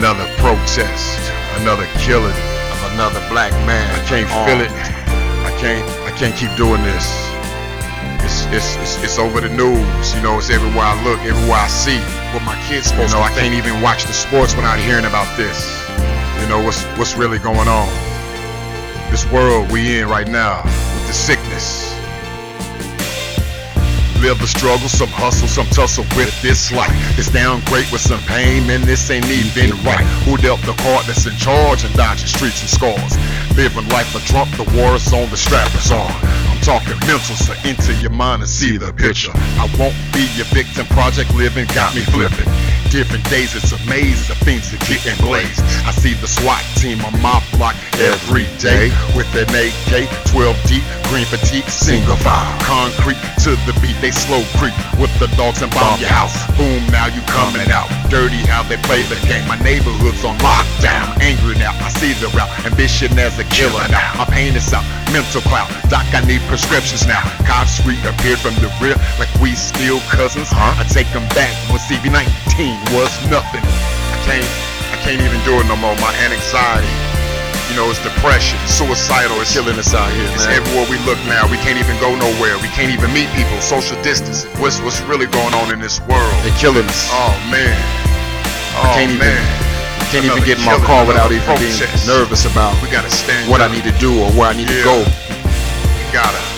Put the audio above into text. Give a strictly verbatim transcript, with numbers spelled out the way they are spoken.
Another protest, another killing of another black man. I can't feel it. I can't. I can't keep doing this. It's it's it's, it's over the news. You know, it's everywhere I look, everywhere I see. What my kids supposed you know, to I think. Can't even watch the sports without hearing about this. You know what's what's really going on. This world we in right now with the sickness. Live the struggle, some hustle, some tussle with this life. It's down great with some pain, man, this ain't even right. Who dealt the card that's in charge and dodging streets and scars? Living life a drunk, the war is on, the strap is on. I'm talking mental, so enter your mind and see the picture. I won't be your victim, project living got me flipping. Different days, it's amazing the things that get in blaze. I see the SWAT team on my block every day with an A K, twelve deep, green fatigue, single file. Concrete to the beat, they slow creep with the dogs and bomb your house. Boom, now you coming out. Dirty how they play the game. My neighborhood's on lockdown. Angry now, I see the route. Ambition as a killer now. My pain is out, mental cloud. Doc, I need prescriptions now. Cops reappeared from the rear like we still cousins. Huh? I take them back when C V nineteen was nothing. I can't, I can't even do it no more. My anxiety, you know, it's depression, suicidal, it's killing us out here, it's man. Everywhere we look now, we can't even go nowhere. We can't even meet people, social distancing. What's what's really going on in this world? They're killing us. Oh man. Oh I can't man. Even, can't another even get in my car without even protest. Being nervous about we gotta stand what up. I need to do or where I need yeah. to go. We gotta.